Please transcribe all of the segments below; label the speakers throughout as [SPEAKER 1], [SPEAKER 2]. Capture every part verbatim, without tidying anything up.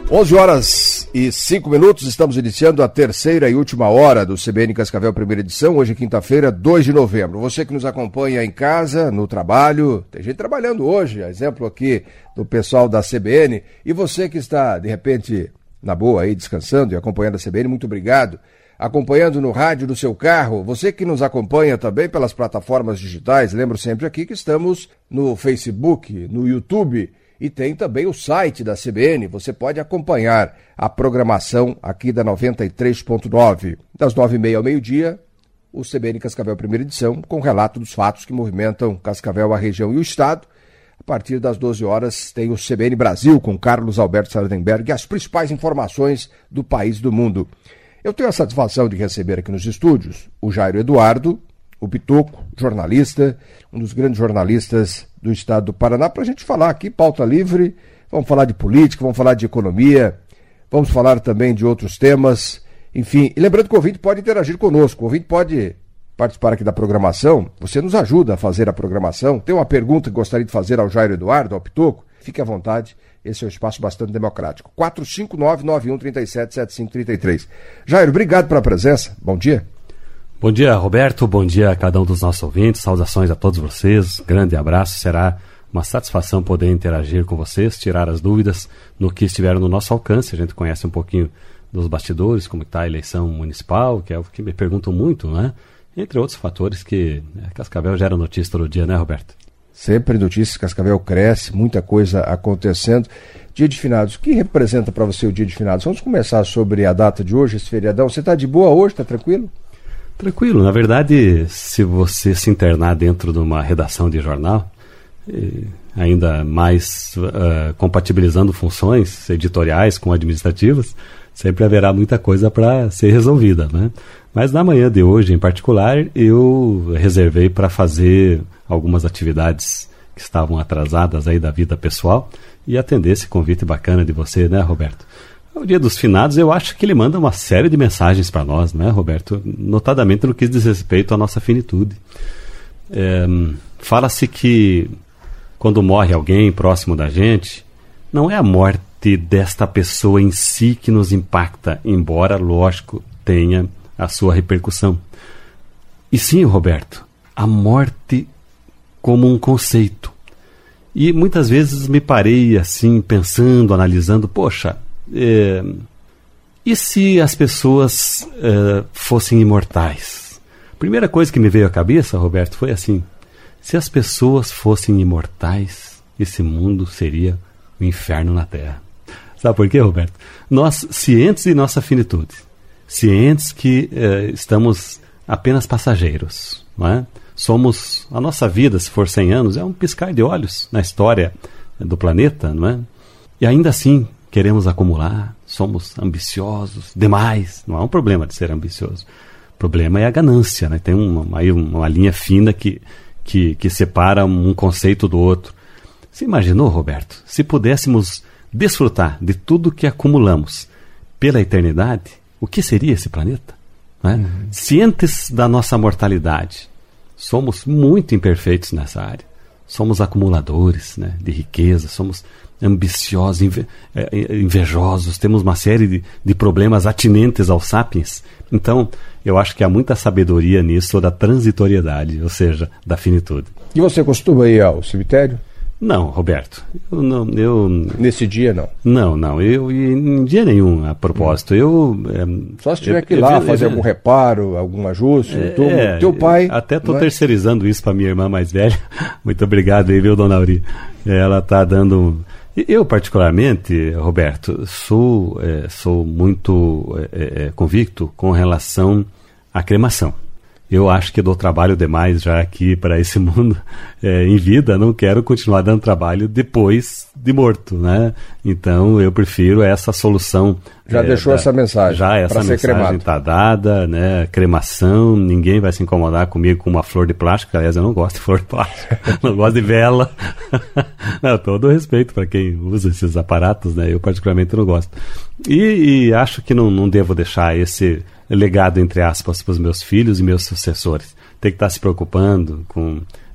[SPEAKER 1] onze horas e cinco minutos, estamos iniciando a terceira e última hora do C B N Cascavel, primeira edição, hoje quinta-feira, dois de novembro. Você que nos acompanha em casa, no trabalho, tem gente trabalhando hoje, exemplo aqui do pessoal da C B N, e você que está, de repente, na boa aí, descansando e acompanhando a C B N, muito obrigado. Acompanhando no rádio do seu carro, você que nos acompanha também pelas plataformas digitais, lembro sempre aqui que estamos no Facebook, no YouTube, e tem também o site da C B N, você pode acompanhar a programação aqui da noventa e três ponto nove. Das nove e meia ao meio-dia, o C B N Cascavel primeira edição, com relato dos fatos que movimentam Cascavel, a região e o estado. A partir das doze horas tem o C B N Brasil, com Carlos Alberto Sardenberg, e as principais informações do país e do mundo. Eu tenho a satisfação de receber aqui nos estúdios o Jairo Eduardo, o Pitoco, jornalista, um dos grandes jornalistas do estado do Paraná, para a gente falar aqui, pauta livre, vamos falar de política, vamos falar de economia, vamos falar também de outros temas, enfim. E lembrando que o ouvinte pode interagir conosco, o ouvinte pode participar aqui da programação, você nos ajuda a fazer a programação, tem uma pergunta que gostaria de fazer ao Jairo Eduardo, ao Pitoco, fique à vontade, esse é um espaço bastante democrático. quatro cinco nove, nove um três sete, sete cinco três três. Jairo, obrigado pela presença, bom dia.
[SPEAKER 2] Bom dia, Roberto, bom dia a cada um dos nossos ouvintes, saudações a todos vocês, grande abraço, será uma satisfação poder interagir com vocês, tirar as dúvidas no que estiver no nosso alcance. A gente conhece um pouquinho dos bastidores, como está a eleição municipal, que é o que me perguntam muito, né? Entre outros fatores que é, Cascavel gera notícia todo dia, né, Roberto?
[SPEAKER 1] Sempre notícias, Cascavel cresce, muita coisa acontecendo. Dia de finados, o que representa para você o dia de finados? Vamos começar sobre a data de hoje, esse feriadão. Você está de boa hoje, está tranquilo?
[SPEAKER 2] Tranquilo, na verdade, se você se internar dentro de uma redação de jornal, ainda mais uh, compatibilizando funções editoriais com administrativas, sempre haverá muita coisa para ser resolvida, né? Mas na manhã de hoje, em particular, eu reservei para fazer algumas atividades que estavam atrasadas aí da vida pessoal e atender esse convite bacana de você, né, Roberto? O Dia dos Finados, eu acho que ele manda uma série de mensagens para nós, né, Roberto? Notadamente no que diz respeito à nossa finitude. É, fala-se que quando morre alguém próximo da gente, não é a morte desta pessoa em si que nos impacta, embora, lógico, tenha a sua repercussão. E sim, Roberto, a morte como um conceito. E muitas vezes me parei assim, pensando, analisando, poxa, É, e se as pessoas é, fossem imortais? A primeira coisa que me veio à cabeça, Roberto, foi assim: se as pessoas fossem imortais, esse mundo seria o inferno na Terra. Sabe por quê, Roberto? Nós, cientes de nossa finitude, cientes que é, estamos apenas passageiros, não é? Somos, a nossa vida, se for cem anos, é um piscar de olhos na história do planeta, não é? E ainda assim queremos acumular, somos ambiciosos demais. Não há um problema de ser ambicioso. O problema é a ganância, né? Tem uma, aí uma linha fina que, que, que separa um conceito do outro. Você imaginou, Roberto, se pudéssemos desfrutar de tudo que acumulamos pela eternidade, o que seria esse planeta? Né? Uhum. Cientes da nossa mortalidade, somos muito imperfeitos nessa área. Somos acumuladores, né, de riqueza, somos ambiciosos, inve- invejosos, temos uma série de, de problemas atinentes aos sapiens. Então, eu acho que há muita sabedoria nisso da transitoriedade, ou seja, da finitude.
[SPEAKER 1] E você costuma ir ao cemitério?
[SPEAKER 2] Não, Roberto. Eu não, eu...
[SPEAKER 1] Nesse dia, não?
[SPEAKER 2] Não, não. Eu, em dia nenhum, a propósito. Hum. Eu, é,
[SPEAKER 1] Só se tiver que ir lá eu, fazer eu, algum reparo, algum ajuste. É, tudo. É, teu pai...
[SPEAKER 2] Até estou terceirizando isso para minha irmã mais velha. Muito obrigado aí, viu, dona Auri? Ela está dando... Eu, particularmente, Roberto, sou, é, sou muito é, é, convicto com relação à cremação. Eu acho que dou trabalho demais já aqui para esse mundo é, em vida, não quero continuar dando trabalho depois de morto, né? Então eu prefiro essa solução.
[SPEAKER 1] Já é, deixou da, essa mensagem?
[SPEAKER 2] Já essa mensagem está dada, né? Cremação, ninguém vai se incomodar comigo com uma flor de plástico, aliás eu não gosto de flor de plástico, não gosto de vela. Não, todo respeito para quem usa esses aparatos, né? Eu particularmente não gosto. E, e acho que não, não devo deixar esse legado, entre aspas, para os meus filhos e meus sucessores. Tem que estar se preocupando com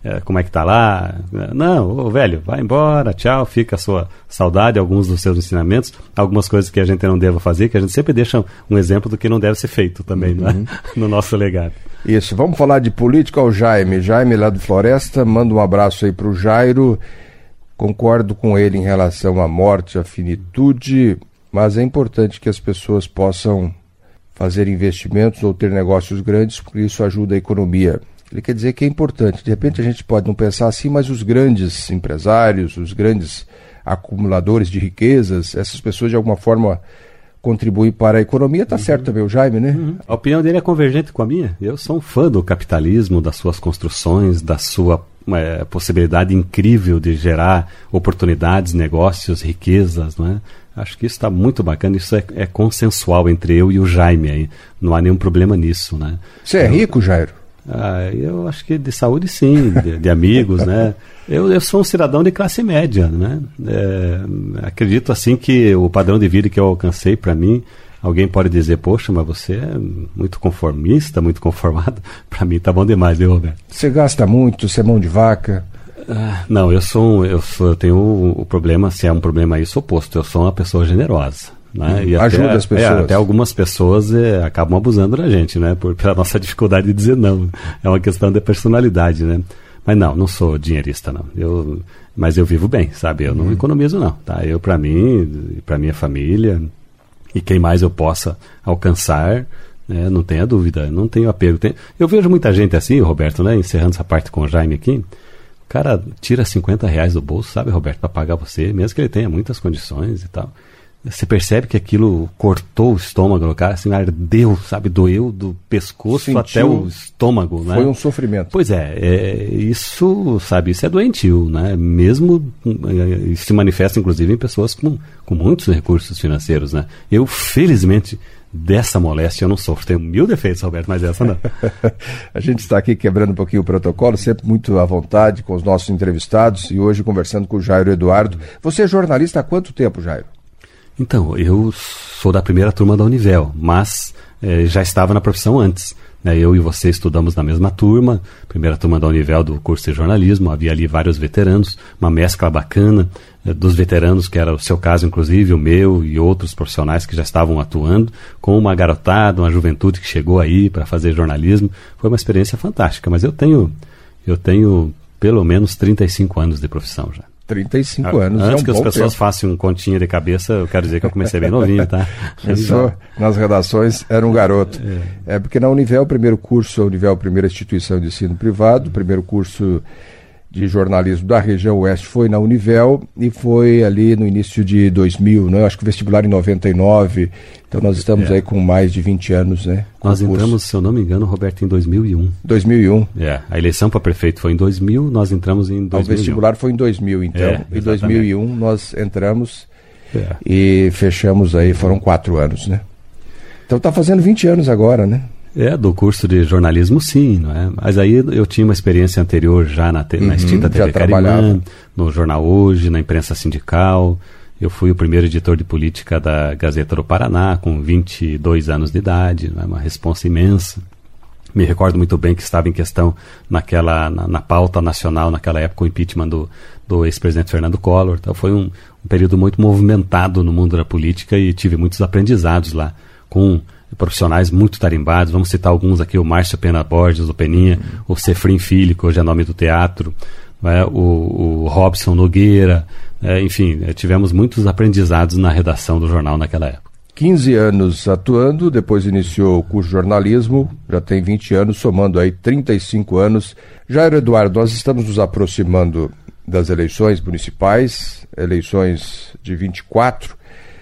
[SPEAKER 2] É, como é que tá lá? Não, ô, velho, vai embora, tchau, fica a sua saudade, alguns dos seus ensinamentos, algumas coisas que a gente não deva fazer, que a gente sempre deixa um exemplo do que não deve ser feito também, uhum. né? No nosso legado.
[SPEAKER 1] Isso, vamos falar de política ao Jaime. Jaime lá do Floresta, manda um abraço aí pro Jairo. Concordo com ele em relação à morte, à finitude, mas é importante que as pessoas possam fazer investimentos ou ter negócios grandes, porque isso ajuda a economia. Ele quer dizer que é importante. De repente a gente pode não pensar assim, mas os grandes empresários, os grandes acumuladores de riquezas, essas pessoas de alguma forma contribuem para a economia. Tá uhum. certo também o Jaime, né?
[SPEAKER 2] Uhum. A opinião dele é convergente com a minha. Eu sou um fã do capitalismo, das suas construções, da sua é, possibilidade incrível de gerar oportunidades, negócios, riquezas, não é? Acho que isso está muito bacana, isso é, é consensual entre eu e o Jaime aí. Não há nenhum problema nisso, né?
[SPEAKER 1] Você é rico, Jairo?
[SPEAKER 2] Ah, eu acho que de saúde sim, de, de amigos, né? Eu, eu sou um cidadão de classe média, né? É, acredito assim que o padrão de vida que eu alcancei, para mim, alguém pode dizer, poxa, mas você é muito conformista, muito conformado. Para mim tá bom demais, viu, Roberto?
[SPEAKER 1] Você gasta muito, você é mão de vaca?
[SPEAKER 2] Ah, não, eu sou, eu sou, eu tenho o, o problema, se é um problema isso oposto, eu sou uma pessoa generosa. Né? E
[SPEAKER 1] ajuda
[SPEAKER 2] até,
[SPEAKER 1] as pessoas.
[SPEAKER 2] É, até algumas pessoas é, acabam abusando da gente, né? Por, pela nossa dificuldade de dizer não. É uma questão de personalidade, né? Mas não, não sou dinheirista, não. Eu, mas eu vivo bem, sabe? Eu não uhum. economizo, não. Tá? Eu, para mim, para minha família, e quem mais eu possa alcançar, né? Não tenha dúvida, não tenho apego. Tenho, eu vejo muita gente assim, Roberto, né? Encerrando essa parte com o Jaime aqui. O cara tira cinquenta reais do bolso, sabe, Roberto, para pagar você, mesmo que ele tenha muitas condições e tal. Você percebe que aquilo cortou o estômago no cara, assim, ardeu, sabe, doeu do pescoço Sentiu, até o estômago, né?
[SPEAKER 1] Foi um sofrimento.
[SPEAKER 2] Pois é, é, isso, sabe, isso é doentio, né? Mesmo, isso se manifesta inclusive em pessoas com, com muitos recursos financeiros, né? Eu, felizmente, dessa moléstia eu não sofro. Tenho mil defeitos, Roberto, mas essa não.
[SPEAKER 1] A gente está aqui quebrando um pouquinho o protocolo, sempre muito à vontade com os nossos entrevistados, e hoje conversando com o Jairo Eduardo. Você é jornalista há quanto tempo, Jairo?
[SPEAKER 2] Então, eu sou da primeira turma da Univel, mas eh, já estava na profissão antes. Né? Eu e você estudamos na mesma turma, primeira turma da Univel do curso de jornalismo, havia ali vários veteranos, uma mescla bacana eh, dos veteranos, que era o seu caso inclusive, o meu e outros profissionais que já estavam atuando, com uma garotada, uma juventude que chegou aí para fazer jornalismo. Foi uma experiência fantástica, mas eu tenho, eu tenho pelo menos trinta e cinco anos de profissão já.
[SPEAKER 1] trinta e cinco anos,
[SPEAKER 2] Antes
[SPEAKER 1] é um
[SPEAKER 2] que as
[SPEAKER 1] bom
[SPEAKER 2] pessoas
[SPEAKER 1] tempo.
[SPEAKER 2] façam um continha de cabeça, eu quero dizer que eu comecei bem novinho, tá?
[SPEAKER 1] Começou nas redações, era um garoto. É. é porque na Univel, o primeiro curso, a Univel é a primeira instituição de ensino privado, o primeiro curso de jornalismo da região oeste foi na Univel e foi ali no início de dois mil, né? Eu acho que o vestibular em noventa e nove, então nós estamos é. aí com mais de vinte anos, né?
[SPEAKER 2] Nós entramos, se eu não me engano, Roberto, em dois mil e um.
[SPEAKER 1] dois mil e um.
[SPEAKER 2] É, a eleição para prefeito foi em dois mil, nós entramos em dois mil e um.
[SPEAKER 1] O vestibular foi em dois mil, então.
[SPEAKER 2] É,
[SPEAKER 1] em dois mil e um nós entramos
[SPEAKER 2] é.
[SPEAKER 1] e fechamos aí, foram quatro anos, né? Então está fazendo vinte anos agora, né?
[SPEAKER 2] É, do curso de jornalismo sim, não é? Mas aí eu tinha uma experiência anterior já na, te, uhum, na extinta T V Carimã, no Jornal Hoje, na imprensa sindical. Eu fui o primeiro editor de política da Gazeta do Paraná, com vinte e dois anos de idade, não é? Uma responsa imensa. Me recordo muito bem que estava em questão naquela, na, na pauta nacional, naquela época, o impeachment do, do ex-presidente Fernando Collor. Então foi um, um período muito movimentado no mundo da política e tive muitos aprendizados lá, com profissionais muito tarimbados. Vamos citar alguns aqui: o Márcio Pena Borges, o Peninha, o Sefrim Filho, que hoje é nome do teatro, né? o, o Robson Nogueira, é, enfim, é, tivemos muitos aprendizados na redação do jornal naquela época.
[SPEAKER 1] quinze anos atuando, depois iniciou o curso de jornalismo, já tem vinte anos, somando aí trinta e cinco anos. Jairo Eduardo, nós estamos nos aproximando das eleições municipais, eleições de vinte e quatro,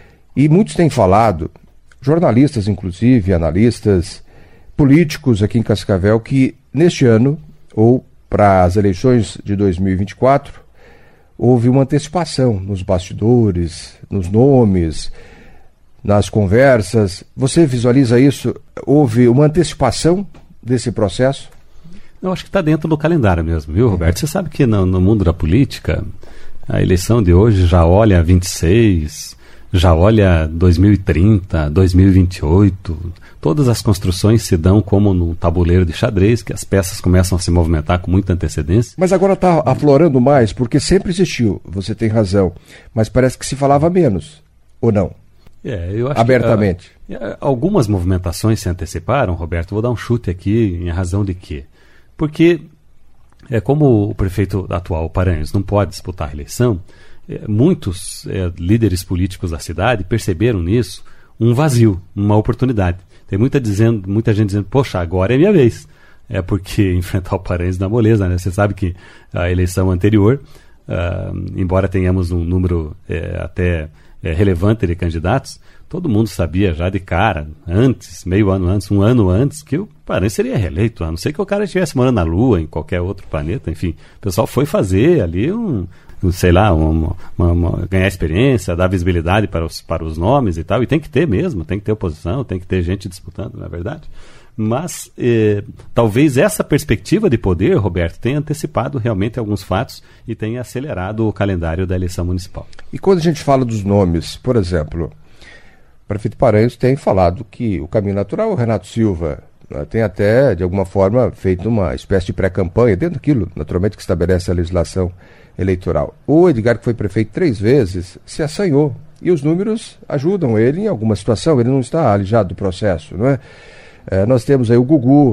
[SPEAKER 1] e muitos têm falado, jornalistas inclusive, analistas, políticos aqui em Cascavel, que neste ano, ou para as eleições de dois mil e vinte e quatro, houve uma antecipação nos bastidores, nos nomes, nas conversas. Você visualiza isso? Houve uma antecipação desse processo?
[SPEAKER 2] Eu acho que está dentro do calendário mesmo, viu, Roberto? Você sabe que no, no mundo da política, a eleição de hoje já olha vinte e seis... já olha dois mil e trinta, dois mil e vinte e oito, todas as construções se dão como num tabuleiro de xadrez, que as peças começam a se movimentar com muita antecedência.
[SPEAKER 1] Mas agora está aflorando mais, porque sempre existiu, você tem razão, mas parece que se falava menos, ou não?
[SPEAKER 2] É, eu acho
[SPEAKER 1] Abertamente.
[SPEAKER 2] Que, uh, algumas movimentações se anteciparam, Roberto, vou dar um chute aqui, em razão de quê? Porque, é, como o prefeito atual, Paranhos, não pode disputar a eleição, é, muitos é, líderes políticos da cidade perceberam nisso um vazio, uma oportunidade. Tem muita, dizendo, muita gente dizendo, poxa, agora é minha vez. É porque enfrentar o Paranhos dá moleza, né? Você sabe que a eleição anterior, uh, embora tenhamos um número é, até é, relevante de candidatos, todo mundo sabia já de cara, antes, meio ano antes, um ano antes, que o Paranhos seria reeleito, a não ser que o cara estivesse morando na Lua, em qualquer outro planeta, enfim. O pessoal foi fazer ali um... sei lá, uma, uma, uma, ganhar experiência, dar visibilidade para os, para os nomes e tal, e tem que ter mesmo, tem que ter oposição, tem que ter gente disputando, não é verdade? Mas eh, talvez essa perspectiva de poder, Roberto, tenha antecipado realmente alguns fatos e tenha acelerado o calendário da eleição municipal.
[SPEAKER 1] E quando a gente fala dos nomes, por exemplo, o prefeito Paranhos tem falado que o caminho natural é o Renato Silva, né, tem até, de alguma forma, feito uma espécie de pré-campanha, dentro daquilo, naturalmente, que estabelece a legislação eleitoral. O Edgar, que foi prefeito três vezes, se assanhou. E os números ajudam ele em alguma situação. Ele não está alijado do processo, não é? É, nós temos aí o Gugu,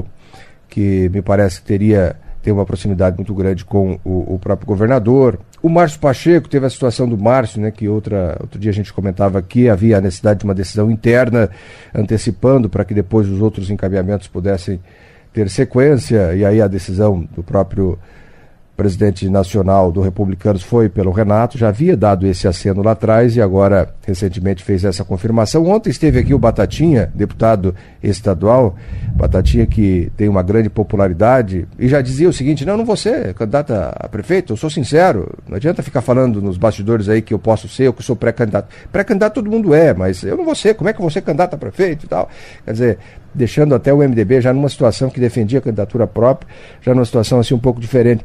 [SPEAKER 1] que me parece que teria tem uma proximidade muito grande com o, o próprio governador. O Márcio Pacheco, teve a situação do Márcio, né, que outra, outro dia a gente comentava aqui, havia a necessidade de uma decisão interna, antecipando para que depois os outros encaminhamentos pudessem ter sequência, e aí a decisão do próprio presidente nacional do Republicanos foi pelo Renato, já havia dado esse aceno lá atrás e agora recentemente fez essa confirmação. Ontem esteve aqui o Batatinha, deputado estadual, Batatinha que tem uma grande popularidade e já dizia o seguinte, não, não vou ser candidato a prefeito, eu sou sincero, não adianta ficar falando nos bastidores aí que eu posso ser, ou que eu sou pré-candidato. Pré-candidato todo mundo é, mas eu não vou ser, como é que eu vou ser candidato a prefeito e tal? Quer dizer, deixando até o M D B já numa situação que defendia a candidatura própria, já numa situação assim um pouco diferente.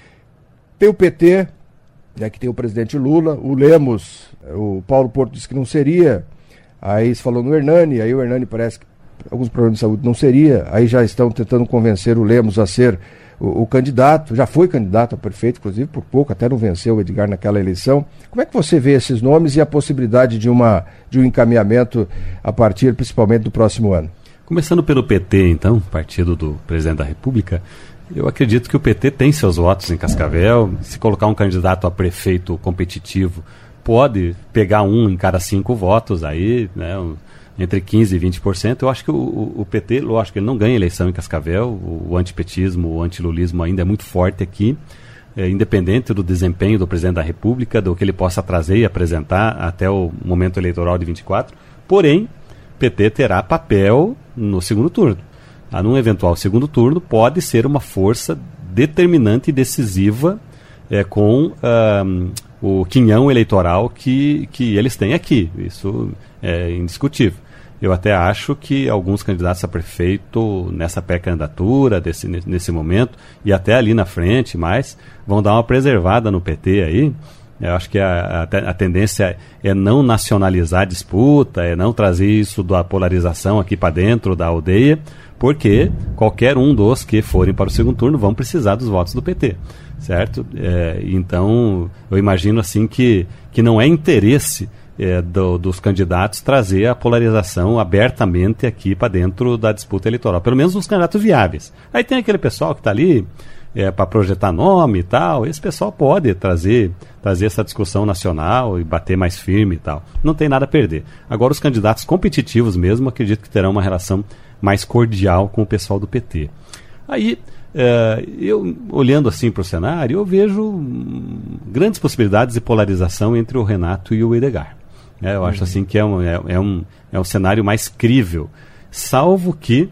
[SPEAKER 1] Tem o P T, né, que tem o presidente Lula, o Lemos, o Paulo Porto disse que não seria, aí se falou no Hernani, aí o Hernani parece que alguns problemas de saúde não seria, aí já estão tentando convencer o Lemos a ser o, o candidato, já foi candidato a prefeito, inclusive por pouco, até não venceu o Edgar naquela eleição. Como é que você vê esses nomes e a possibilidade de, uma, de um encaminhamento a partir principalmente do próximo ano?
[SPEAKER 2] Começando pelo P T, então, partido do presidente da República, eu acredito que o P T tem seus votos em Cascavel. Se colocar um candidato a prefeito competitivo, pode pegar um em cada cinco votos, aí, né, um, entre quinze por cento e vinte por cento. Eu acho que o, o, o P T, lógico, ele não ganha eleição em Cascavel. O, o antipetismo, o antilulismo ainda é muito forte aqui, é, independente do desempenho do presidente da República, do que ele possa trazer e apresentar até o momento eleitoral de vinte e quatro. Porém, o P T terá papel no segundo turno. Ah, num eventual segundo turno, pode ser uma força determinante e decisiva é, com ah, o quinhão eleitoral que, que eles têm aqui. Isso é indiscutível. Eu até acho que alguns candidatos a prefeito nessa pré-candidatura, desse, nesse momento, e até ali na frente, mais, vão dar uma preservada no P T aí. Eu acho que a, a, a tendência é não nacionalizar a disputa, é não trazer isso da polarização aqui para dentro da aldeia, porque qualquer um dos que forem para o segundo turno vão precisar dos votos do P T, certo? É, então, eu imagino assim que, que não é interesse é, do, dos candidatos trazer a polarização abertamente aqui para dentro da disputa eleitoral, pelo menos os candidatos viáveis. Aí tem aquele pessoal que está ali é, para projetar nome e tal, esse pessoal pode trazer, trazer essa discussão nacional e bater mais firme e tal. Não tem nada a perder. Agora, os candidatos competitivos mesmo, acredito que terão uma relação mais cordial com o pessoal do P T. Aí, é, eu olhando assim para o cenário, eu vejo hum, grandes possibilidades de polarização entre o Renato e o Edgar. É, eu uhum. acho assim que é um, é, é, um, é um cenário mais crível, salvo que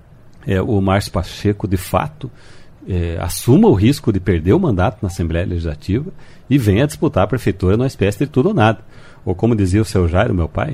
[SPEAKER 2] é, o Márcio Pacheco, de fato, é, assuma o risco de perder o mandato na Assembleia Legislativa e venha disputar a prefeitura numa espécie de tudo ou nada. Ou como dizia o seu Jairo, meu pai,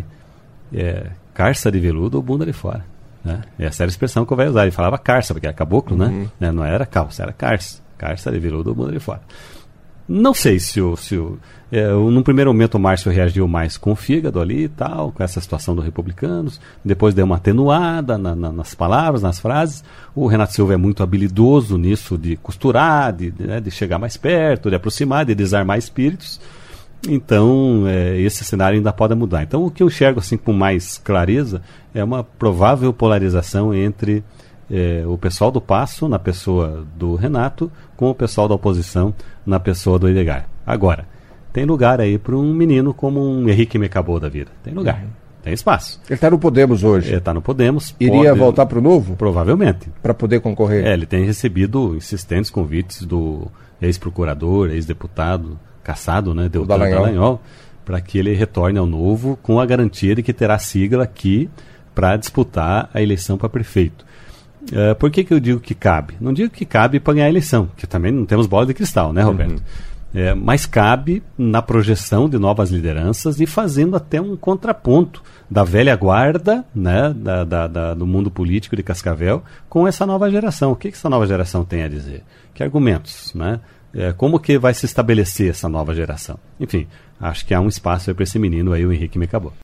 [SPEAKER 2] é, carça de veludo ou bunda de fora. Né? Essa era a expressão que eu vai usar. Ele falava carça, porque era caboclo, uhum. né? Não era calça, era carça. Carça de veludo ou bunda de fora. Não sei se o... Se o é, num primeiro momento o Márcio reagiu mais com o fígado ali e tal, com essa situação dos republicanos, depois deu uma atenuada na, na, nas palavras, nas frases. O Renato Silva é muito habilidoso nisso de costurar, de, né, de chegar mais perto, de aproximar, de desarmar espíritos. Então, é, esse cenário ainda pode mudar. Então, o que eu enxergo assim, com mais clareza é uma provável polarização entre é, o pessoal do Passo, na pessoa do Renato, com o pessoal da oposição, na pessoa do Edgar. Agora, tem lugar aí para um menino como um Henrique Mecabou da vida. Tem lugar, uhum. Tem espaço.
[SPEAKER 1] Ele está no Podemos hoje.
[SPEAKER 2] Ele está no Podemos.
[SPEAKER 1] Iria
[SPEAKER 2] pode,
[SPEAKER 1] voltar para o Novo?
[SPEAKER 2] Provavelmente.
[SPEAKER 1] Para poder concorrer?
[SPEAKER 2] É, ele tem recebido insistentes convites do ex-procurador, ex-deputado, caçado, né, Deltan Dallagnol, para que ele retorne ao Novo com a garantia de que terá sigla aqui para disputar a eleição para prefeito. Uh, por que que eu digo que cabe? Não digo que cabe para ganhar a eleição, porque também não temos bola de cristal, né, Roberto? Uhum. É, mas cabe na projeção de novas lideranças e fazendo até um contraponto da velha guarda, né, da, da, da, do mundo político de Cascavel com essa nova geração. O que, que essa nova geração tem a dizer? Que argumentos, né? É, como que vai se estabelecer essa nova geração? Enfim, acho que há um espaço para esse menino aí, o Henrique Mecabou.